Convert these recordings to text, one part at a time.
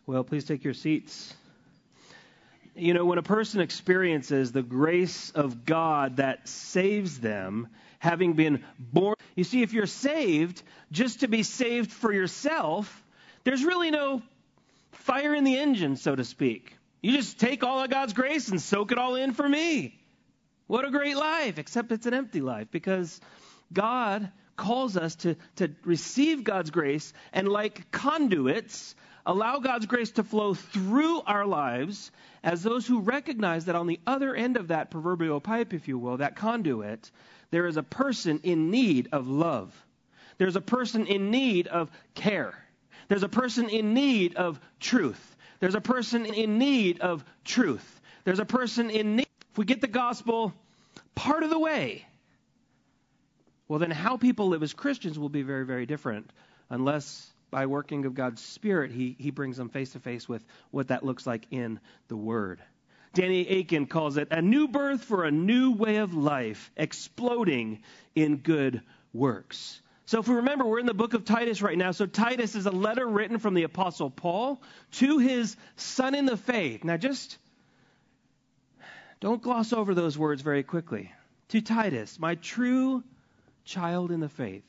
Well, please take your seats. You know, when a person experiences the grace of God that saves them, having been born, you see, if you're saved just to be saved for yourself, there's really no fire in the engine, so to speak. You just take all of God's grace and soak it all in for me. What a great life, except it's an empty life, because God calls us to receive God's grace and, like conduits, allow God's grace to flow through our lives as those who recognize that on the other end of that proverbial pipe, if you will, that conduit, there is a person in need of love. There's a person in need of care. There's a person in need of truth. There's a person in need of truth. There's a person in need. If we get the gospel part of the way, well, then how people live as Christians will be very, very different, unless by working of God's Spirit, he brings them face to face with what that looks like in the Word. Danny Akin calls it a new birth for a new way of life, exploding in good works. So if we remember, we're in the book of Titus right now. So Titus is a letter written from the Apostle Paul to his son in the faith. Now just don't gloss over those words very quickly. To Titus, my true child in the faith.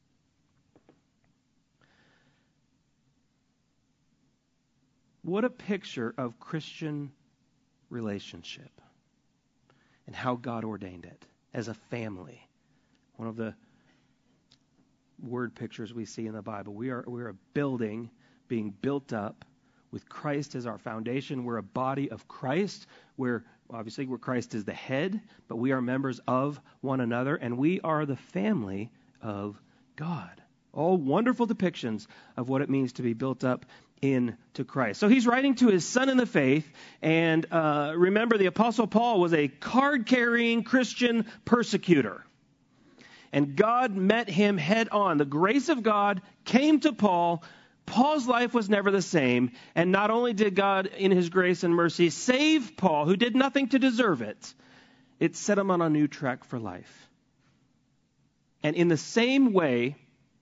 What a picture of Christian relationship and how God ordained it as a family. One of the word pictures we see in the Bible. We're a building being built up with Christ as our foundation. We're a body of Christ. We're obviously where Christ is the head, but we are members of one another, and we are the family of God. All wonderful depictions of what it means to be built up into Christ. So he's writing to his son in the faith, and remember, the Apostle Paul was a card-carrying Christian persecutor. And God met him head on. The grace of God came to Paul. Paul's life was never the same. And not only did God, in his grace and mercy, save Paul, who did nothing to deserve it, it set him on a new track for life. And in the same way,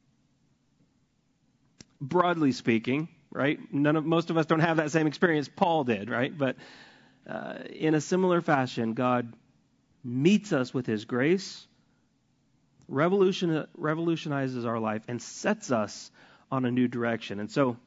broadly speaking, right? Most of us don't have that same experience Paul did, right? But in a similar fashion, God meets us with his grace, revolutionizes our life, and sets us on a new direction. And so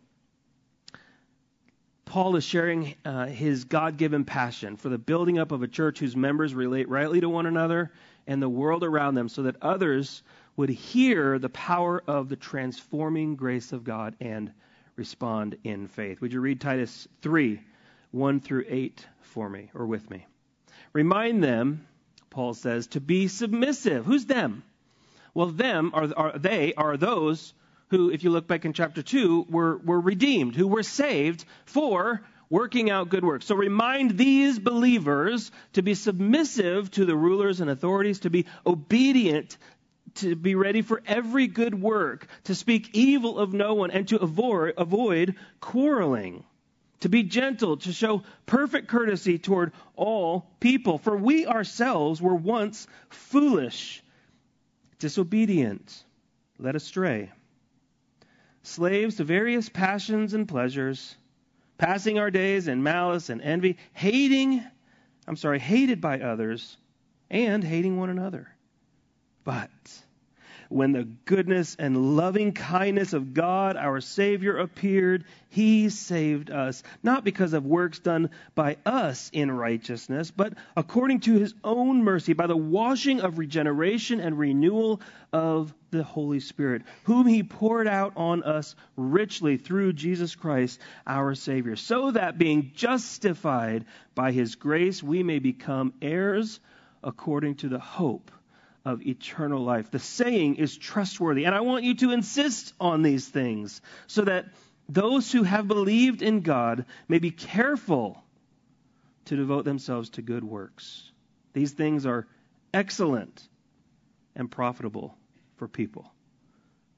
Paul is sharing his God-given passion for the building up of a church whose members relate rightly to one another and the world around them, so that others would hear the power of the transforming grace of God and respond in faith. Would you read Titus 3, 1 through 8 for me, or with me? Remind them, Paul says, to be submissive. Who's them? Well, them are those who, if you look back in chapter 2, were redeemed, who were saved for working out good works. So remind these believers to be submissive to the rulers and authorities, to be obedient, to be ready for every good work, to speak evil of no one, and to avoid quarreling, to be gentle, to show perfect courtesy toward all people. For we ourselves were once foolish, disobedient, led astray, slaves to various passions and pleasures, passing our days in malice and envy, hated by others, and hating one another. But when the goodness and loving kindness of God, our Savior, appeared, he saved us, not because of works done by us in righteousness, but according to his own mercy, by the washing of regeneration and renewal of the Holy Spirit, whom he poured out on us richly through Jesus Christ, our Savior, so that being justified by his grace, we may become heirs according to the hope of eternal life. The saying is trustworthy, and I want you to insist on these things so that those who have believed in God may be careful to devote themselves to good works. These things are excellent and profitable for people.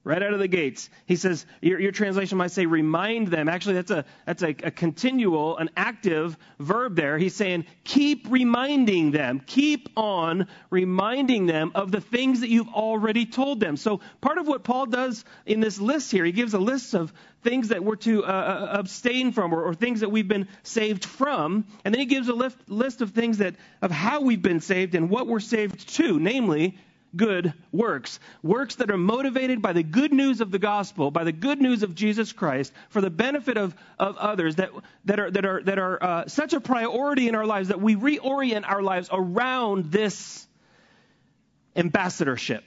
Right out of the gates. He says, your translation might say remind them. Actually, that's a continual, an active verb there. He's saying keep reminding them. Keep on reminding them of the things that you've already told them. So part of what Paul does in this list here, he gives a list of things that we're to abstain from or things that we've been saved from. And then he gives a list of things of how we've been saved and what we're saved to, namely good works. Works that are motivated by the good news of the gospel, by the good news of Jesus Christ, for the benefit of others that are such a priority in our lives that we reorient our lives around this ambassadorship.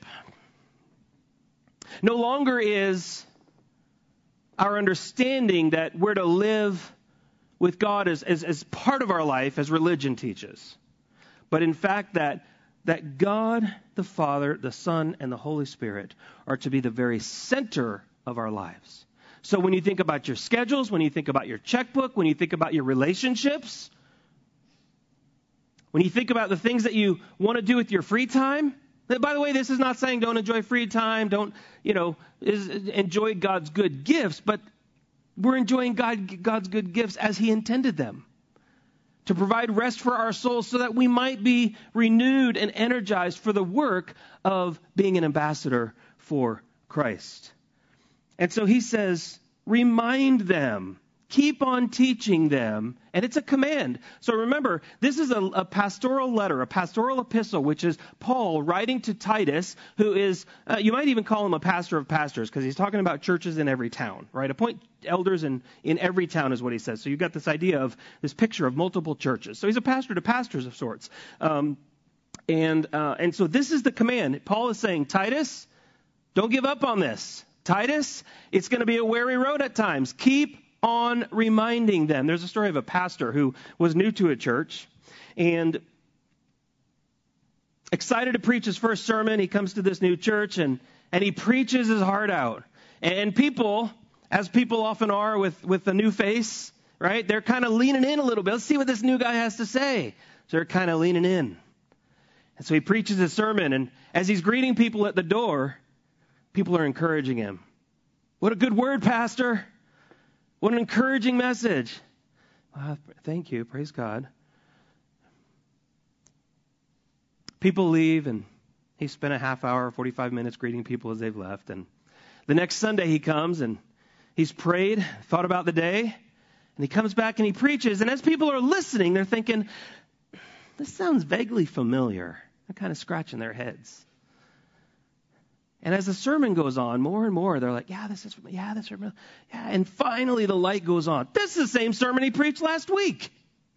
No longer is our understanding that we're to live with God as part of our life, as religion teaches. But in fact, that God, the Father, the Son, and the Holy Spirit are to be the very center of our lives. So when you think about your schedules, when you think about your checkbook, when you think about your relationships, when you think about the things that you want to do with your free time, by the way, this is not saying don't enjoy free time, don't, enjoy God's good gifts, but we're enjoying God's good gifts as He intended them, to provide rest for our souls so that we might be renewed and energized for the work of being an ambassador for Christ. And so he says, remind them, keep on teaching them, and it's a command. So remember, this is a pastoral letter, a pastoral epistle, which is Paul writing to Titus, who is, you might even call him a pastor of pastors, because he's talking about churches in every town, right? Appoint elders in every town is what he says. So you've got this idea of this picture of multiple churches. So he's a pastor to pastors of sorts. And so this is the command. Paul is saying, Titus, don't give up on this. Titus, it's going to be a weary road at times. Keep on reminding them. There's a story of a pastor who was new to a church and excited to preach his first sermon. He comes to this new church and he preaches his heart out. And people, as people often are with a new face, right? They're kind of leaning in a little bit. Let's see what this new guy has to say. So they're kind of leaning in. And so he preaches his sermon. And as he's greeting people at the door, people are encouraging him. What a good word, Pastor. What an encouraging message. Thank you. Praise God. People leave, and he spent a half hour, 45 minutes greeting people as they've left. And the next Sunday he comes, and he's prayed, thought about the day, and he comes back and he preaches. And as people are listening, they're thinking, this sounds vaguely familiar. They're kind of scratching their heads. And as the sermon goes on, more and more, they're like, this is. And finally the light goes on. This is the same sermon he preached last week.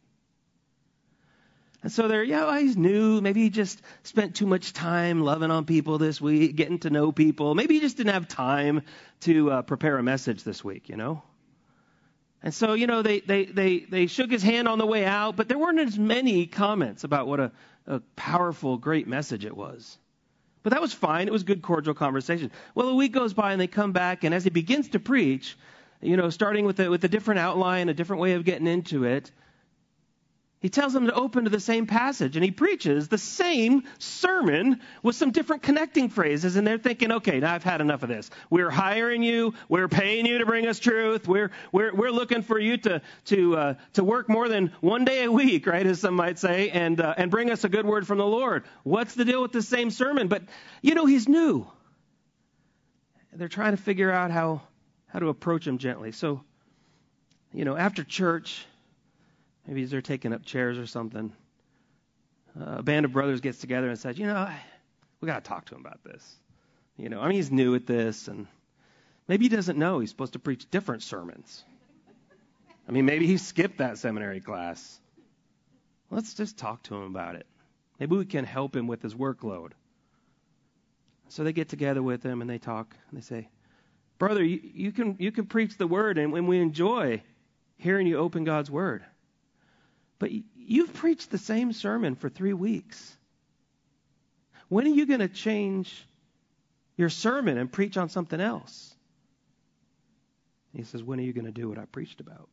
And so they're, he's new. Maybe he just spent too much time loving on people this week, getting to know people. Maybe he just didn't have time to prepare a message this week, And so, they shook his hand on the way out, but there weren't as many comments about what a powerful, great message it was. But that was fine. It was good, cordial conversation. Well, a week goes by and they come back, and as he begins to preach, starting with a different outline, a different way of getting into it, he tells them to open to the same passage, and he preaches the same sermon with some different connecting phrases, and they're thinking, okay, now I've had enough of this. We're hiring you. We're paying you to bring us truth. We're looking for you to work more than one day a week, right, as some might say, and bring us a good word from the Lord. What's the deal with the same sermon? But, he's new. They're trying to figure out how to approach him gently. So, after church, maybe as they're taking up chairs or something, a band of brothers gets together and says, we got to talk to him about this. He's new at this, and maybe he doesn't know he's supposed to preach different sermons. Maybe he skipped that seminary class. Let's just talk to him about it. Maybe we can help him with his workload. So they get together with him and they talk and they say, brother, you can preach the word, and we enjoy hearing you open God's word. But you've preached the same sermon for 3 weeks. When are you going to change your sermon and preach on something else? He says, when are you going to do what I preached about?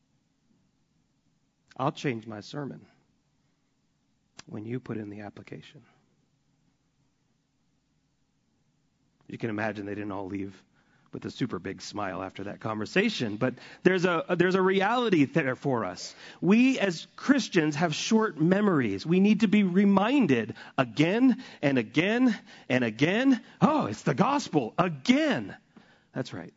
I'll change my sermon when you put in the application. You can imagine they didn't all leave with a super big smile after that conversation. But there's a reality there for us. We as Christians have short memories. We need to be reminded again and again and again. Oh, it's the gospel again. That's right.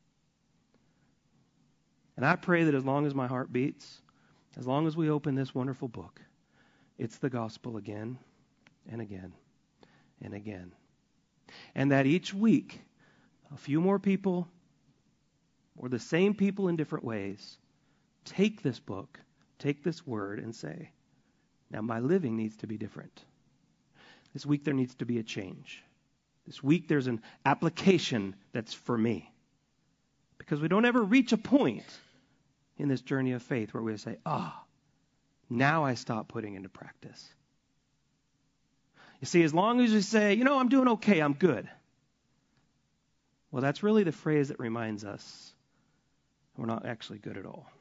And I pray that as long as my heart beats, as long as we open this wonderful book, it's the gospel again and again and again. And that each week, a few more people, or the same people in different ways, take this book, take this word, and say, now my living needs to be different. This week there needs to be a change. This week there's an application that's for me. Because we don't ever reach a point in this journey of faith where we say, now I stop putting into practice. You see, as long as you say, I'm doing okay, I'm good. Well, that's really the phrase that reminds us we're not actually good at all.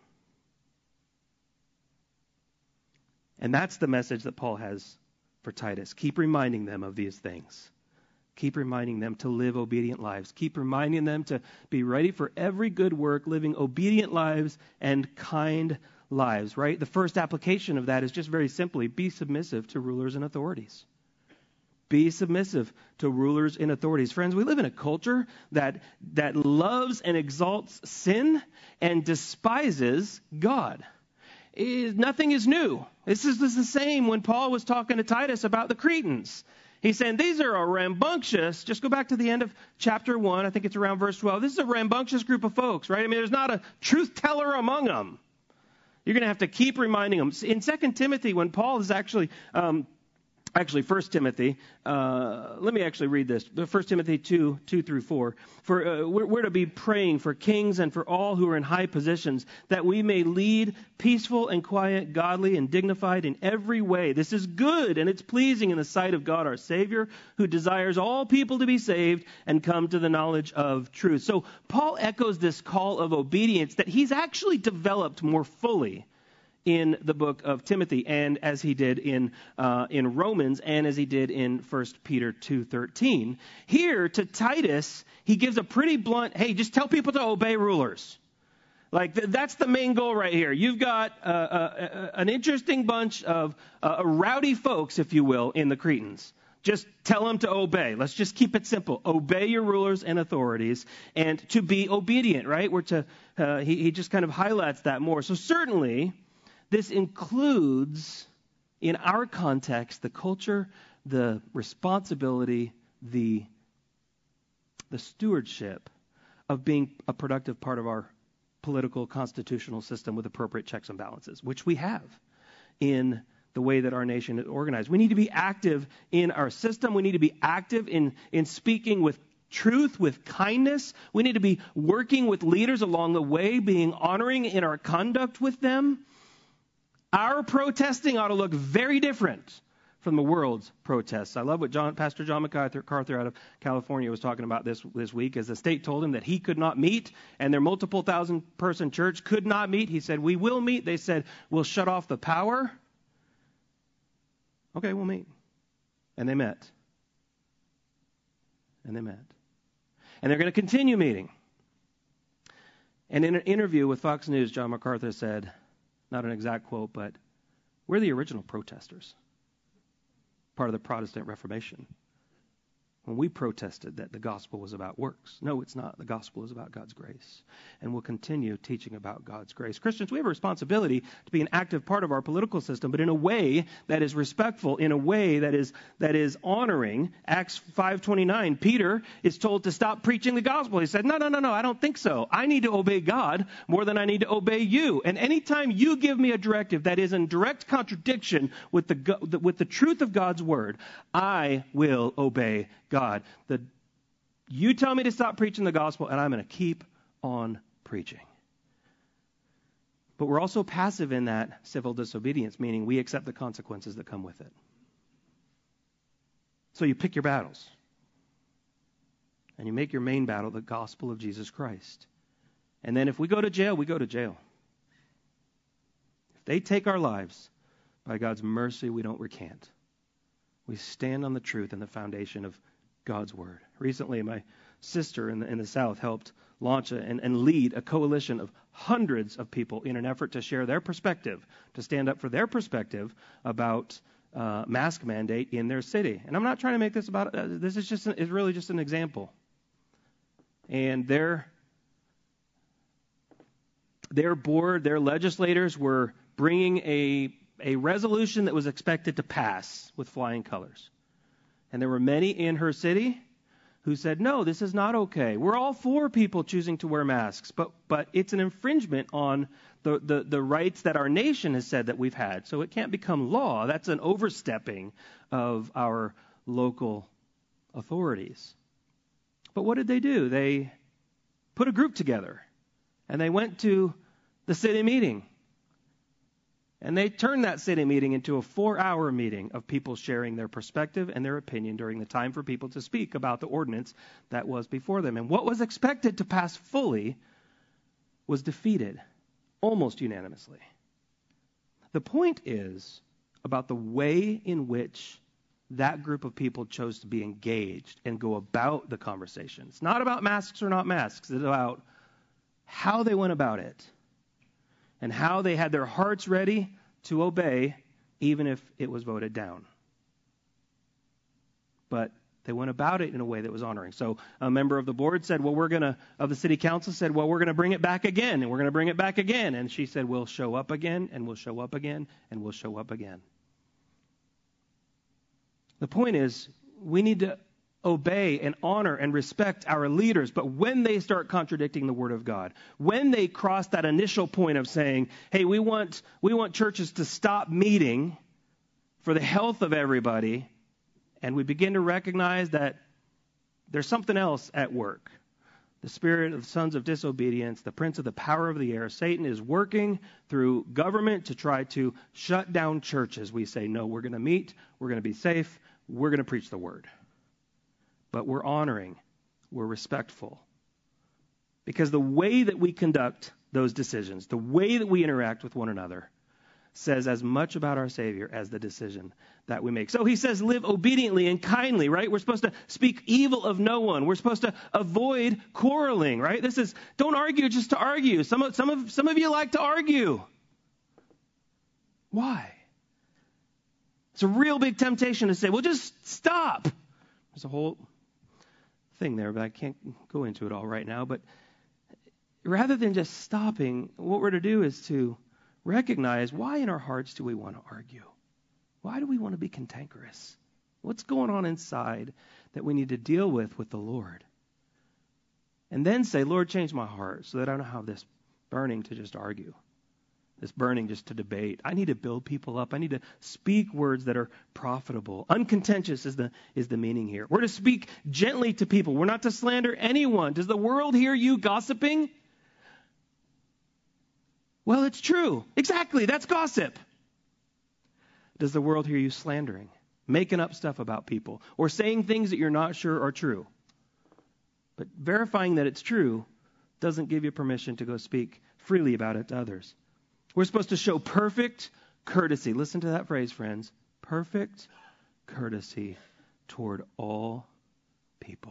And that's the message that Paul has for Titus. Keep reminding them of these things. Keep reminding them to live obedient lives. Keep reminding them to be ready for every good work, living obedient lives and kind lives, right? The first application of that is just very simply, be submissive to rulers and authorities. Be submissive to rulers and authorities. Friends, we live in a culture that loves and exalts sin and despises God. Nothing is new. This is the same when Paul was talking to Titus about the Cretans. He's saying these are a rambunctious, just go back to the end of chapter 1, I think it's around verse 12. This is a rambunctious group of folks, right? I mean, there's not a truth teller among them. You're going to have to keep reminding them. In 2 Timothy, when Paul is actually 1 Timothy, let me actually read this. 1 Timothy 2 through 4. We're to be praying for kings and for all who are in high positions, that we may lead peaceful and quiet, godly and dignified in every way. This is good and it's pleasing in the sight of God our Savior, who desires all people to be saved and come to the knowledge of truth. So Paul echoes this call of obedience that he's actually developed more fully in the book of Timothy, and as he did in Romans, and as he did in 1 Peter 2:13. Here to Titus, he gives a pretty blunt, hey, just tell people to obey rulers. Like, that's the main goal right here. You've got an interesting bunch of rowdy folks, if you will, in the Cretans. Just tell them to obey. Let's just keep it simple. Obey your rulers and authorities, and to be obedient, right? He just kind of highlights that more. So certainly, this includes, in our context, the culture, the responsibility, the stewardship of being a productive part of our political constitutional system with appropriate checks and balances, which we have in the way that our nation is organized. We need to be active in our system. We need to be active in speaking with truth, with kindness. We need to be working with leaders along the way, being honoring in our conduct with them. Our protesting ought to look very different from the world's protests. I love what Pastor John MacArthur out of California was talking about this week, as the state told him that he could not meet, and their multiple thousand-person church could not meet. He said, we will meet. They said, we'll shut off the power. Okay, we'll meet. And they met. And they met. And they're going to continue meeting. And in an interview with Fox News, John MacArthur said, not an exact quote, but we're the original protesters, part of the Protestant Reformation. When we protested that the gospel was about works. No, it's not. The gospel is about God's grace. And we'll continue teaching about God's grace. Christians, we have a responsibility to be an active part of our political system, but in a way that is respectful, in a way that is honoring. Acts 5:29, Peter is told to stop preaching the gospel. He said, no, I don't think so. I need to obey God more than I need to obey you. And anytime you give me a directive that is in direct contradiction with the truth of God's word, I will obey God. You tell me to stop preaching the gospel, and I'm going to keep on preaching. But we're also passive in that civil disobedience, meaning we accept the consequences that come with it. So you pick your battles. And you make your main battle the gospel of Jesus Christ. And then if we go to jail, we go to jail. If they take our lives, by God's mercy, we don't recant. We stand on the truth and the foundation of God's word. Recently, my sister in the South helped launch and lead a coalition of hundreds of people in an effort to share their perspective, to stand up for their perspective about mask mandate in their city. And I'm not trying to make this about this is really just an example. And their board, their legislators were bringing a resolution that was expected to pass with flying colors. And there were many in her city who said, no, this is not okay. We're all for people choosing to wear masks, but it's an infringement on the rights that our nation has said that we've had. So it can't become law. That's an overstepping of our local authorities. But what did they do? They put a group together, and they went to the city meeting. And they turned that city meeting into a 4-hour meeting of people sharing their perspective and their opinion during the time for people to speak about the ordinance that was before them. And what was expected to pass fully was defeated almost unanimously. The point is about the way in which that group of people chose to be engaged and go about the conversation. It's not about masks or not masks. It's about how they went about it and how they had their hearts ready to obey even if it was voted down. But they went about it in a way that was honoring. So a member of the board said, of the city council said, we're going to bring it back again, and we're going to bring it back again. And she said, we'll show up again, and we'll show up again, and we'll show up again. The point is, we need to obey and honor and respect our leaders, but when they start contradicting the Word of God, when they cross that initial point of saying, hey, we want churches to stop meeting for the health of everybody, and we begin to recognize that there's something else at work. The spirit of the sons of disobedience, the prince of the power of the air, Satan is working through government to try to shut down churches. We say, no, we're going to meet, we're going to be safe, we're going to preach the Word. But we're honoring, we're respectful. Because the way that we conduct those decisions, the way that we interact with one another, says as much about our Savior as the decision that we make. So he says, live obediently and kindly, right? We're supposed to speak evil of no one. We're supposed to avoid quarreling, right? This is, don't argue just to argue. Some of you like to argue. Why? It's a real big temptation to say, well, just stop. There's a whole thing there, but I can't go into it all right now. But rather than just stopping, what we're to do is to recognize, why in our hearts do we want to argue? Why do we want to be cantankerous? What's going on inside that we need to deal with the Lord? And then say, Lord, change my heart so that I don't have this burning to just argue, this burning just to debate. I need to build people up. I need to speak words that are profitable. Uncontentious is the meaning here. We're to speak gently to people. We're not to slander anyone. Does the world hear you gossiping? Well, it's true. Exactly. That's gossip. Does the world hear you slandering, making up stuff about people, or saying things that you're not sure are true? But verifying that it's true doesn't give you permission to go speak freely about it to others. We're supposed to show perfect courtesy. Listen to that phrase, friends. Perfect courtesy toward all people.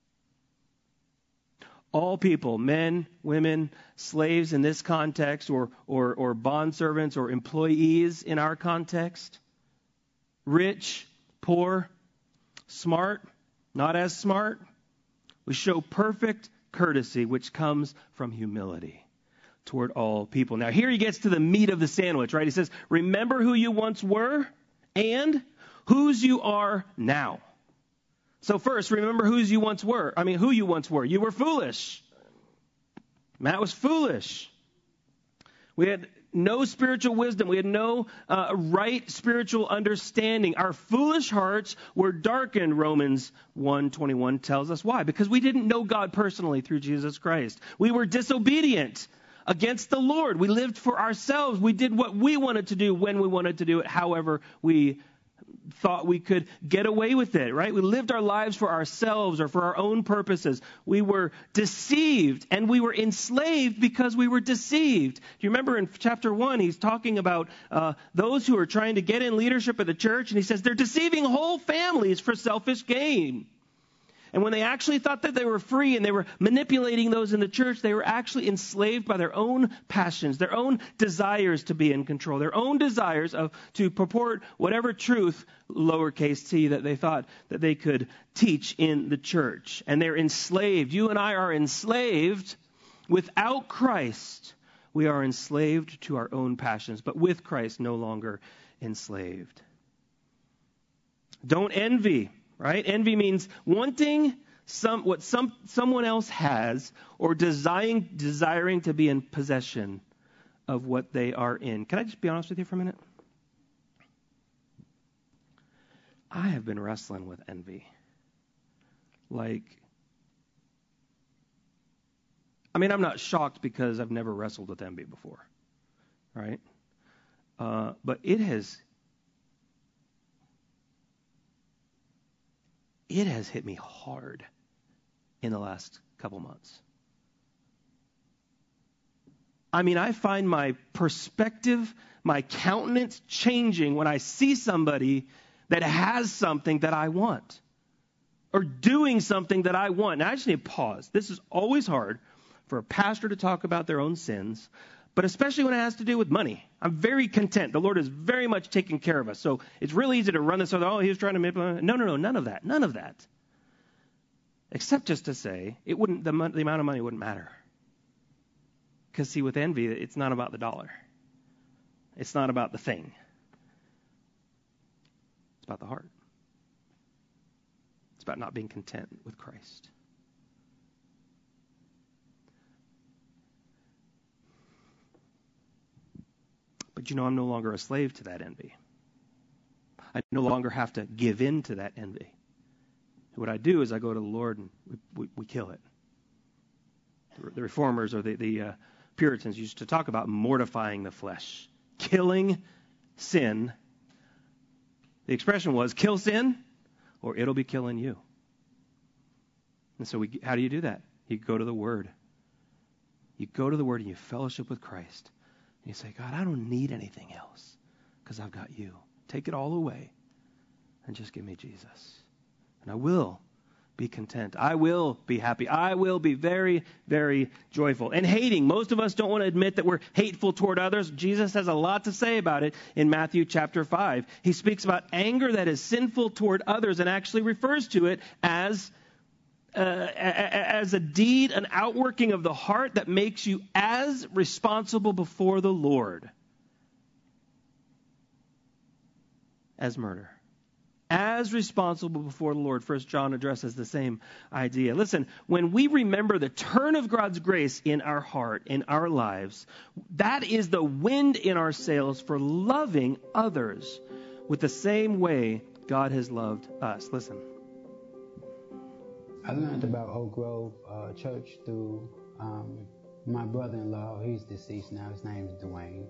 All people, men, women, slaves in this context, or bondservants or employees in our context. Rich, poor, smart, not as smart. We show perfect courtesy, which comes from humility toward all people. Now, here he gets to the meat of the sandwich, right? He says, remember who you once were and whose you are now. So first, remember who you once were. You were foolish. Matt was foolish. We had no spiritual wisdom. We had no right spiritual understanding. Our foolish hearts were darkened, Romans 1:21 tells us. Why? Because we didn't know God personally through Jesus Christ. We were disobedient against the Lord. We lived for ourselves. We did what we wanted to do when we wanted to do it, however we thought we could get away with it, right? We lived our lives for ourselves or for our own purposes. We were deceived, and we were enslaved because we were deceived. Do you remember in chapter 1, he's talking about those who are trying to get in leadership of the church, and he says they're deceiving whole families for selfish gain. And when they actually thought that they were free and they were manipulating those in the church, they were actually enslaved by their own passions, their own desires to be in control, their own desires to purport whatever truth, lowercase t, that they thought that they could teach in the church. And they're enslaved. You and I are enslaved. Without Christ, we are enslaved to our own passions, but with Christ, no longer enslaved. Don't envy, right? Envy means wanting what someone else has, or desiring to be in possession of what they are in. Can I just be honest with you for a minute? I have been wrestling with envy. I'm not shocked because I've never wrestled with envy before, right? But it has hit me hard in the last couple months. I find my perspective, my countenance changing when I see somebody that has something that I want, or doing something that I want. Now, I just need to pause. This is always hard for a pastor to talk about their own sins, but especially when it has to do with money. I'm very content. The Lord is very much taking care of us. So it's really easy to run this other, he was trying to manipulate. No, none of that. None of that. Except just to say, the amount of money wouldn't matter. Because see, with envy, it's not about the dollar. It's not about the thing. It's about the heart. It's about not being content with Christ. But I'm no longer a slave to that envy. I no longer have to give in to that envy. What I do is I go to the Lord and we kill it. The Reformers or the Puritans used to talk about mortifying the flesh, killing sin. The expression was, kill sin or it'll be killing you. And so how do you do that? You go to the Word. You go to the Word and you fellowship with Christ. And you say, God, I don't need anything else because I've got you. Take it all away and just give me Jesus. And I will be content. I will be happy. I will be very, very joyful. And hating. Most of us don't want to admit that we're hateful toward others. Jesus has a lot to say about it in Matthew chapter 5. He speaks about anger that is sinful toward others and actually refers to it as a deed, an outworking of the heart that makes you as responsible before the Lord as murder. As responsible before the Lord. 1 John addresses the same idea. Listen, when we remember the turn of God's grace in our heart, in our lives, that is the wind in our sails for loving others with the same way God has loved us. Listen. I learned about Oak Grove Church through my brother-in-law. He's deceased now. His name is Dwayne.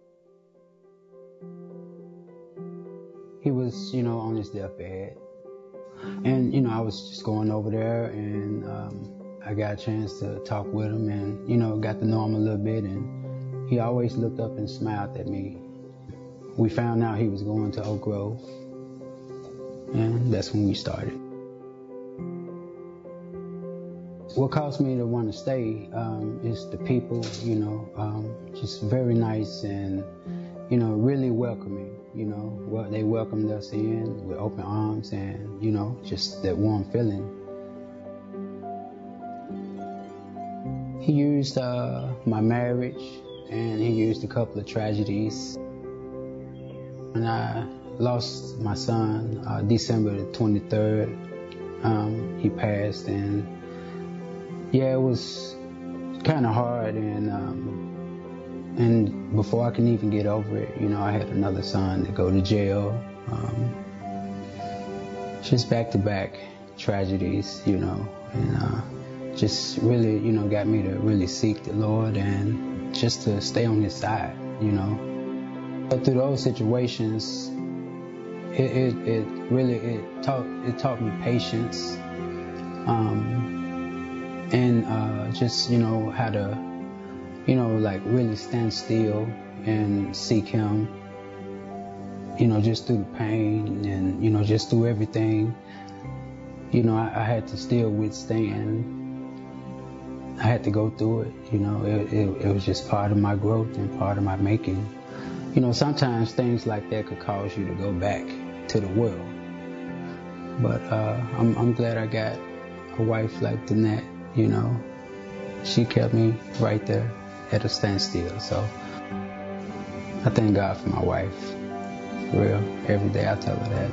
He was, on his deathbed. And, I was just going over there and I got a chance to talk with him and, got to know him a little bit. And he always looked up and smiled at me. We found out he was going to Oak Grove. And that's when we started. What caused me to want to stay is the people, just very nice and, really welcoming. They welcomed us in with open arms and, just that warm feeling. He used my marriage and he used a couple of tragedies. When I lost my son, December the 23rd, he passed and yeah, it was kind of hard and before I can even get over it, I had another son to go to jail. Just back-to-back tragedies, and just really, got me to really seek the Lord and just to stay on His side, But through those situations, it really taught me patience, and just how to really stand still and seek Him, just through the pain and just through everything. I had to still withstand. I had to go through it. It was just part of my growth and part of my making. Sometimes things like that could cause you to go back to the world. But I'm glad I got a wife like Danette. She kept me right there at a standstill. So I thank God for my wife. For real. Every day I tell her that.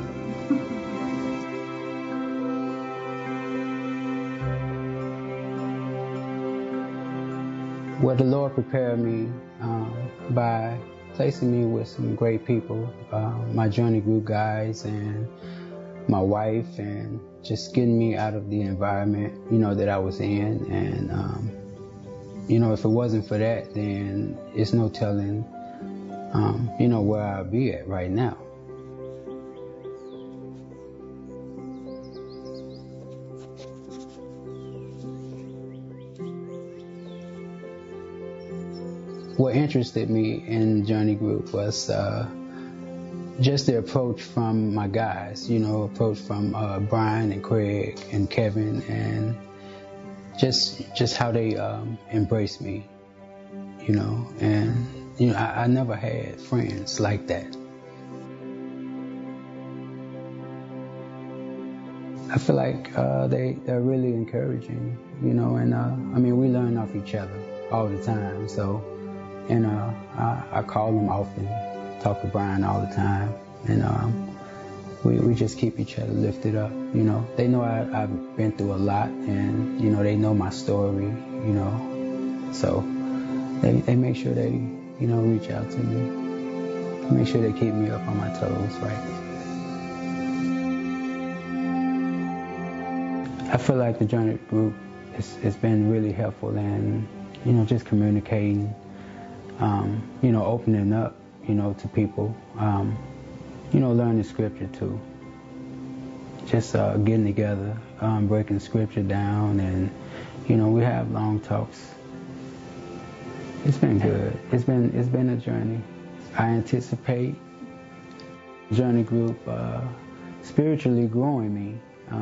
Well, the Lord prepared me by placing me with some great people, my Journey Group guys and my wife, and just getting me out of the environment, that I was in. And, if it wasn't for that, then it's no telling, where I'll be at right now. What interested me in Journey Group was just the approach from my guys, approach from Brian and Craig and Kevin, and just how they embraced me, and I never had friends like that. I feel like they're really encouraging, and we learn off each other all the time. So, I call them often, talk to Brian all the time, and we just keep each other lifted up. They know I've been through a lot, and they know my story. So they make sure they reach out to me, make sure they keep me up on my toes, right? I feel like the Journey Group has been really helpful in, just communicating, opening up, to people, learning scripture too. Just getting together, breaking scripture down, and, we have long talks. It's been good. It's been a journey. I anticipate Journey Group spiritually growing me,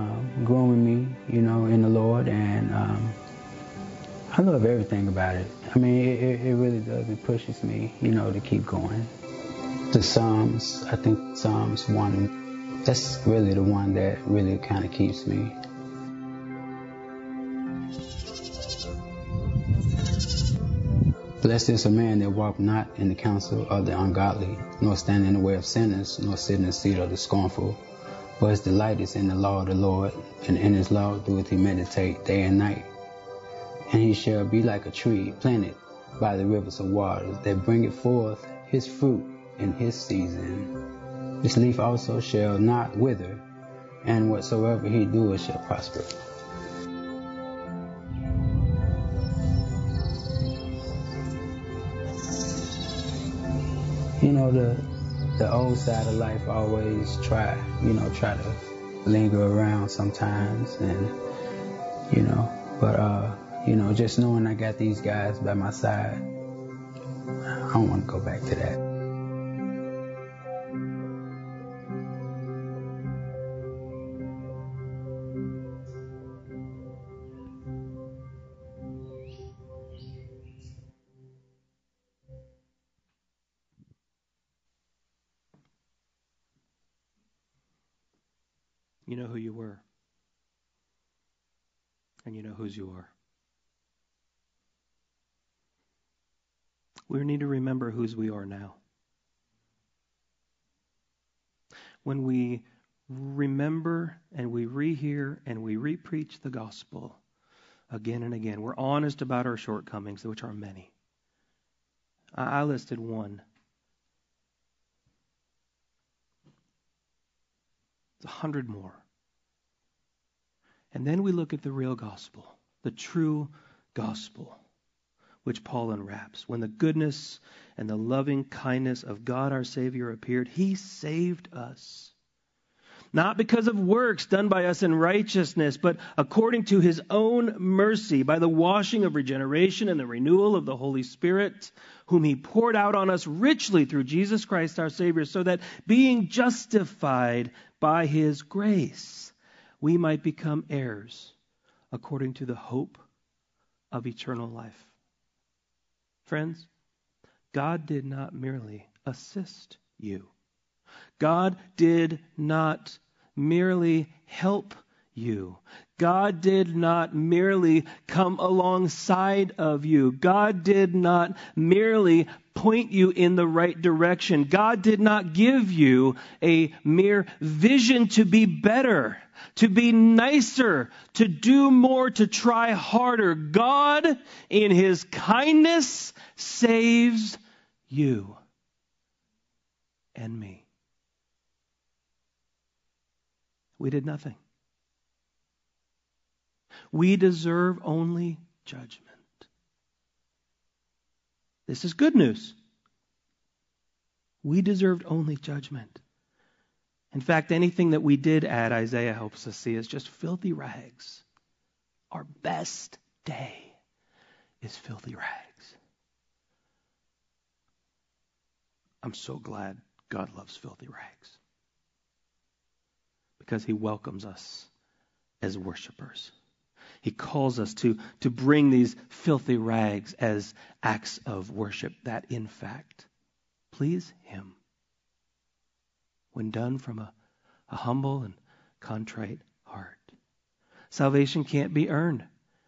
in the Lord, and I love everything about it. It really does. It pushes me, to keep going. The Psalms, I think Psalms 1, that's really the one that really kind of keeps me. Blessed is a man that walk not in the counsel of the ungodly, nor stand in the way of sinners, nor sit in the seat of the scornful. But his delight is in the law of the Lord, and in his law doeth he meditate day and night. And he shall be like a tree planted by the rivers of waters, that bringeth forth his fruit in his season. His leaf also shall not wither, and whatsoever he doeth shall prosper. The old side of life always try to linger around sometimes, and but just knowing I got these guys by my side, I don't want to go back to that. You know who you were, and you know whose you are. We need to remember whose we are now. When we remember and we rehear and we repreach the gospel again and again, we're honest about our shortcomings, which are many. I listed one. It's 100 more. And then we look at the real gospel, the true gospel, which Paul unwraps. When the goodness and the loving kindness of God our Savior appeared, he saved us. Not because of works done by us in righteousness, but according to his own mercy, by the washing of regeneration and the renewal of the Holy Spirit, whom he poured out on us richly through Jesus Christ our Savior, so that being justified by his grace, we might become heirs according to the hope of eternal life. Friends, God did not merely assist you. God did not merely help you. God did not merely come alongside of you. God did not merely point you in the right direction. God did not give you a mere vision to be better, to be nicer, to do more, to try harder. God, in His kindness, saves you and me. We did nothing. We deserve only judgment. This is good news. We deserved only judgment. In fact, anything that we did add, Isaiah helps us see, is just filthy rags. Our best day is filthy rags. I'm so glad God loves filthy rags, because He welcomes us as worshipers. He calls us to bring these filthy rags as acts of worship that, in fact, please Him when done from a humble and contrite heart. Salvation can't be earned.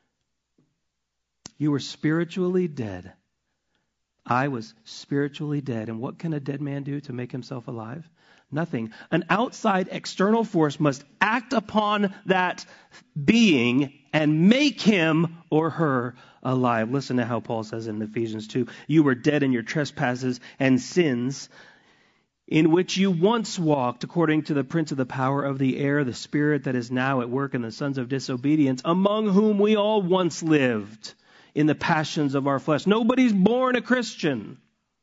You were spiritually dead. I was spiritually dead. And what can a dead man do to make himself alive? Nothing. An outside external force must act upon that being and make him or her alive. Listen to how Paul says in Ephesians 2. You were dead in your trespasses and sins, in which you once walked according to the prince of the power of the air, the spirit that is now at work in the sons of disobedience, among whom we all once lived in the passions of our flesh. Nobody's born a Christian.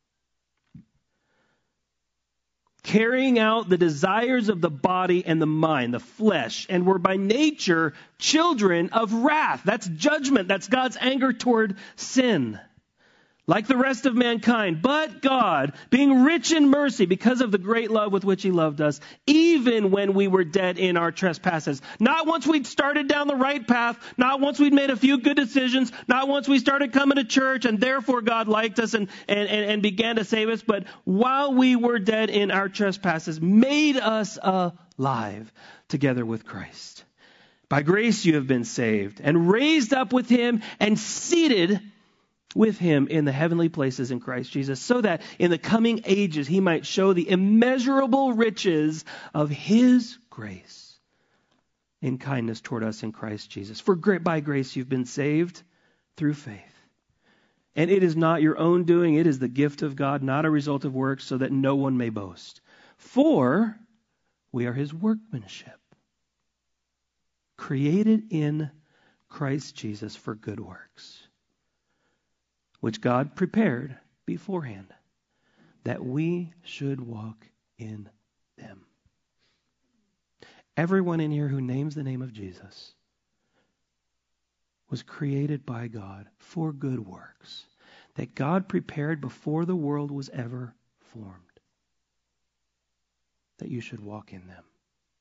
Carrying out the desires of the body and the mind, the flesh, and were by nature children of wrath. That's judgment. That's God's anger toward sin, like the rest of mankind. But God, being rich in mercy because of the great love with which He loved us, even when we were dead in our trespasses, not once we'd started down the right path, not once we'd made a few good decisions, not once we started coming to church and therefore God liked us and began to save us, but while we were dead in our trespasses, made us alive together with Christ. By grace you have been saved and raised up with Him and seated with Him in the heavenly places in Christ Jesus, so that in the coming ages He might show the immeasurable riches of His grace in kindness toward us in Christ Jesus. For by grace you've been saved through faith. And it is not your own doing, it is the gift of God, not a result of works, so that no one may boast. For we are His workmanship, created in Christ Jesus for good works, which God prepared beforehand, that we should walk in them. Everyone in here who names the name of Jesus was created by God for good works, that God prepared before the world was ever formed, that you should walk in them.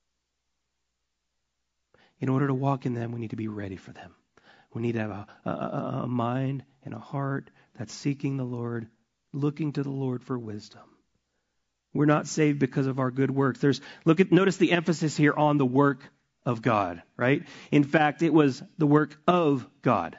In order to walk in them, we need to be ready for them. We need to have a mind and a heart that's seeking the Lord, looking to the Lord for wisdom. We're not saved because of our good works. Notice the emphasis here on the work of God, right? In fact, it was the work of God.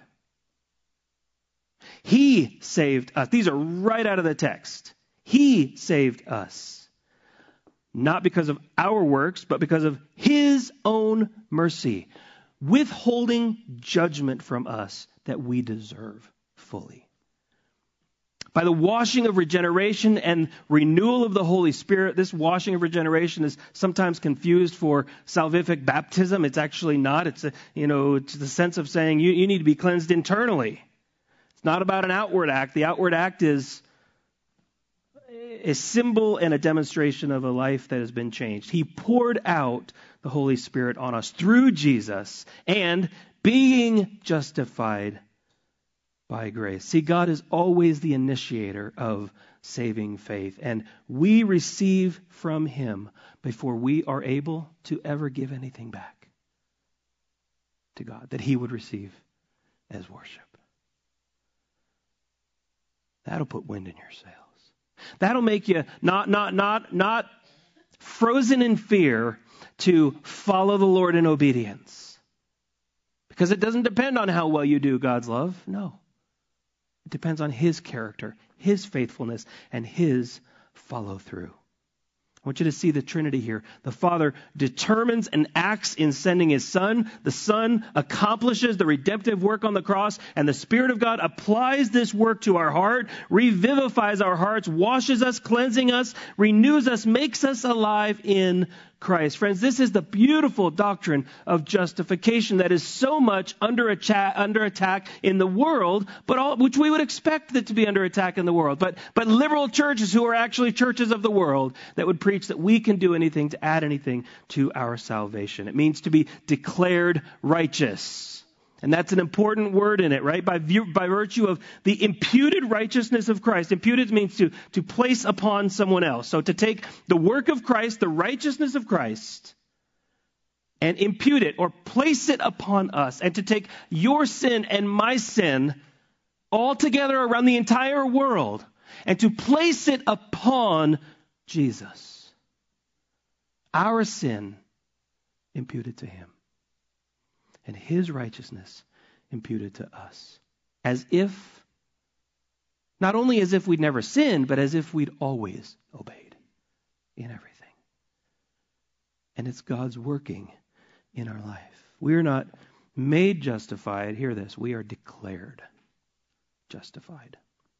He saved us. These are right out of the text. He saved us. Not because of our works, but because of His own mercy, withholding judgment from us that we deserve fully. By the washing of regeneration and renewal of the Holy Spirit. This washing of regeneration is sometimes confused for salvific baptism. It's actually not. It's the sense of saying you need to be cleansed internally. It's not about an outward act. The outward act is a symbol and a demonstration of a life that has been changed. He poured out the Holy Spirit on us through Jesus, and being justified by grace. See, God is always the initiator of saving faith, and we receive from Him before we are able to ever give anything back. to God that he would receive as worship. That'll put wind in your sails. That'll make you not frozen in fear to follow the Lord in obedience. Because it doesn't depend on how well you do God's love. No. It depends on his character, his faithfulness, and his follow through. I want you to see the Trinity here. The Father determines and acts in sending his Son. The Son accomplishes the redemptive work on the cross, and the Spirit of God applies this work to our heart, revivifies our hearts, washes us, cleansing us, renews us, makes us alive in Christ. Friends, this is the beautiful doctrine of justification that is so much under attack in the world, which we would expect it to be under attack in the world. But liberal churches who are actually churches of the world that would preach that we can do anything to add anything to our salvation. It means to be declared righteous. And that's an important word in it, right? By virtue of the imputed righteousness of Christ. Imputed means to place upon someone else. So to take the work of Christ, the righteousness of Christ, and impute it or place it upon us. And to take your sin and my sin all together around the entire world and to place it upon Jesus. Our sin imputed to him. And his righteousness imputed to us. Not only as if we'd never sinned, but as if we'd always obeyed in everything. And it's God's working in our life. We are not made justified. Hear this. We are declared justified.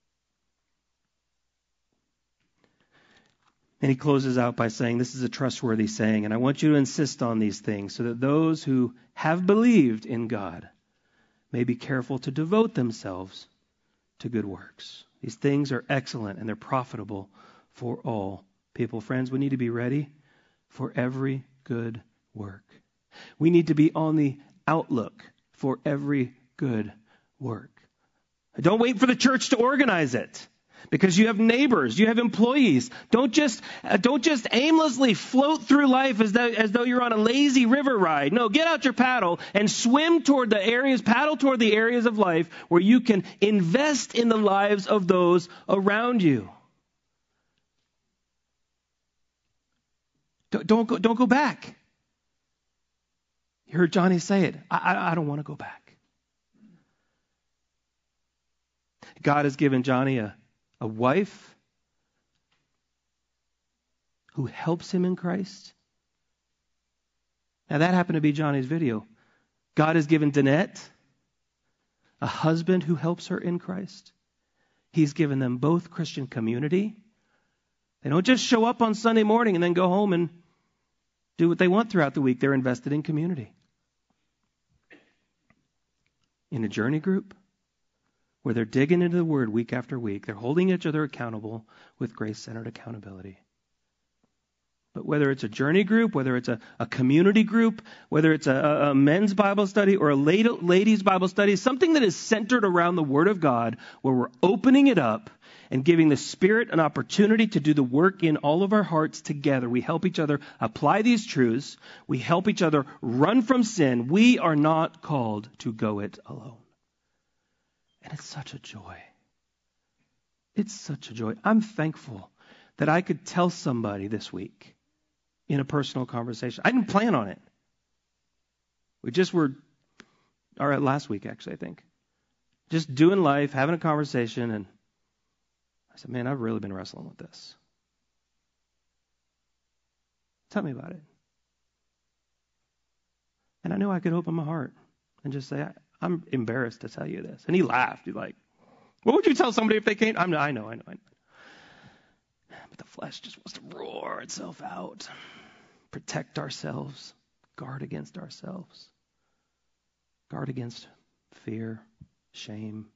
And he closes out by saying, this is a trustworthy saying, and I want you to insist on these things so that those who have believed in God may be careful to devote themselves to good works. These things are excellent and they're profitable for all people. Friends, we need to be ready for every good work. We need to be on the outlook for every good work. Don't wait for the church to organize it. Because you have neighbors, you have employees. Don't just aimlessly float through life as though you're on a lazy river ride. No, get out your paddle and paddle toward the areas of life where you can invest in the lives of those around you. Don't go back. You heard Johnny say it. I don't want to go back. God has given Johnny a wife who helps him in Christ. Now that happened to be Johnny's video. God has given Danette a husband who helps her in Christ. He's given them both Christian community. They don't just show up on Sunday morning and then go home and do what they want throughout the week. They're invested in community. In a journey group, where they're digging into the Word week after week. They're holding each other accountable with grace-centered accountability. But whether it's a journey group, whether it's a community group, whether it's a men's Bible study or a ladies' Bible study, something that is centered around the Word of God, where we're opening it up and giving the Spirit an opportunity to do the work in all of our hearts together. We help each other apply these truths. We help each other run from sin. We are not called to go it alone. And it's such a joy. It's such a joy. I'm thankful that I could tell somebody this week in a personal conversation. I didn't plan on it. We just were, last week actually, I think. Just doing life, having a conversation, and I said, man, I've really been wrestling with this. Tell me about it. And I knew I could open my heart and just say, I'm embarrassed to tell you this. And he laughed. He's like, what would you tell somebody if they came? I know. But the flesh just wants to roar itself out. Protect ourselves. Guard against ourselves. Guard against fear, shame.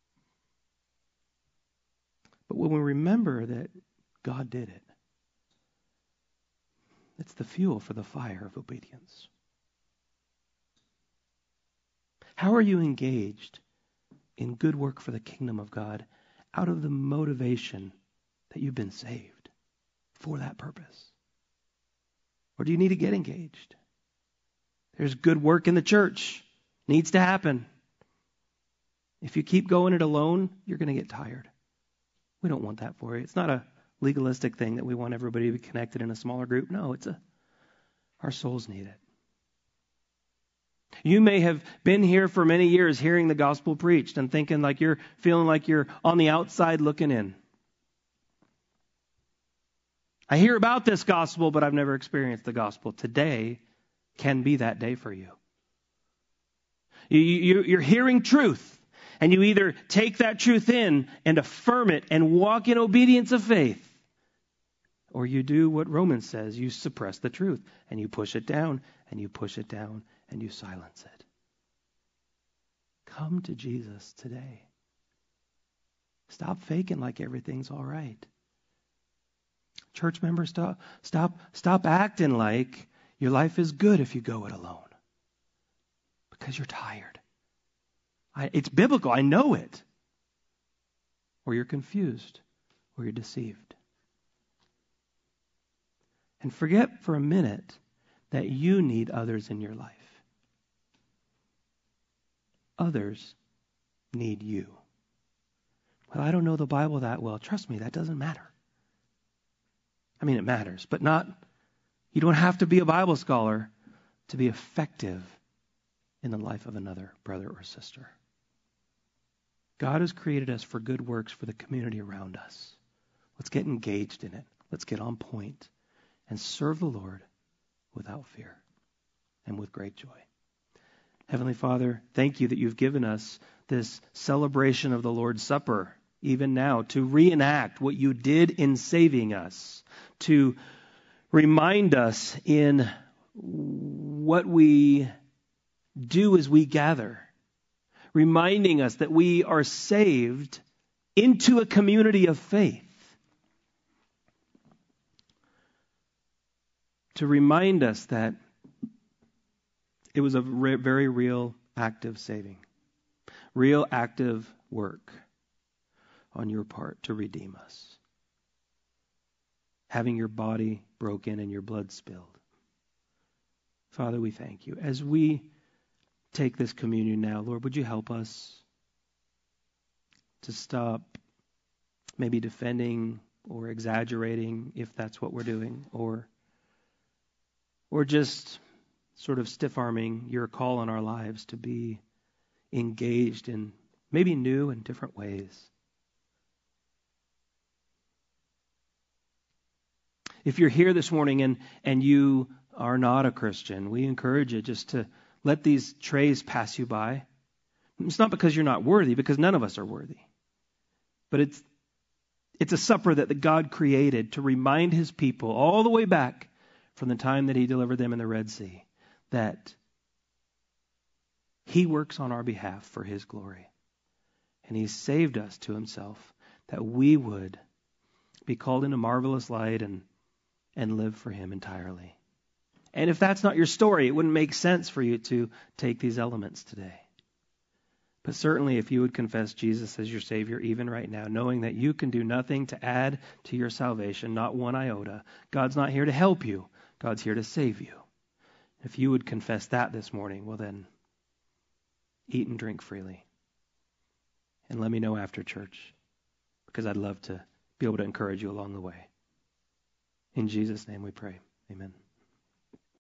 But when we remember that God did it, it's the fuel for the fire of obedience. How are you engaged in good work for the kingdom of God out of the motivation that you've been saved for that purpose? Or do you need to get engaged? There's good work in the church. Needs to happen. If you keep going it alone, you're going to get tired. We don't want that for you. It's not a legalistic thing that we want everybody to be connected in a smaller group. No, our souls need it. You may have been here for many years hearing the gospel preached and feeling like you're on the outside looking in. I hear about this gospel, but I've never experienced the gospel. Today can be that day for you. You're hearing truth, and you either take that truth in and affirm it and walk in obedience of faith, or you do what Romans says, you suppress the truth, and you push it down, and you push it down, and you silence it. Come to Jesus today. Stop faking like everything's all right. Church members, stop acting like your life is good if you go it alone. Because you're tired. It's biblical, I know it. Or you're confused, or you're deceived. And forget for a minute that you need others in your life. Others need you. Well, I don't know the Bible that well. Trust me, that doesn't matter. I mean, it matters, but you don't have to be a Bible scholar to be effective in the life of another brother or sister. God has created us for good works for the community around us. Let's get engaged in it. Let's get on point and serve the Lord without fear and with great joy. Heavenly Father, thank you that you've given us this celebration of the Lord's Supper, even now, to reenact what you did in saving us, to remind us in what we do as we gather, reminding us that we are saved into a community of faith, to remind us that it was a very real active saving, real active work on your part to redeem us, having your body broken and your blood spilled. Father, we thank you. As we take this communion now, Lord, would you help us to stop maybe defending or exaggerating, if that's what we're doing, or just sort of stiff-arming your call on our lives to be engaged in maybe new and different ways. If you're here this morning and you are not a Christian, we encourage you just to let these trays pass you by. It's not because you're not worthy, because none of us are worthy. But it's a supper that the God created to remind his people all the way back from the time that he delivered them in the Red Sea, that he works on our behalf for his glory. And he saved us to himself, that we would be called into marvelous light and live for him entirely. And if that's not your story, it wouldn't make sense for you to take these elements today. But certainly if you would confess Jesus as your Savior even right now, knowing that you can do nothing to add to your salvation, not one iota. God's not here to help you. God's here to save you. If you would confess that this morning, well then, eat and drink freely. And let me know after church, because I'd love to be able to encourage you along the way. In Jesus' name we pray. Amen.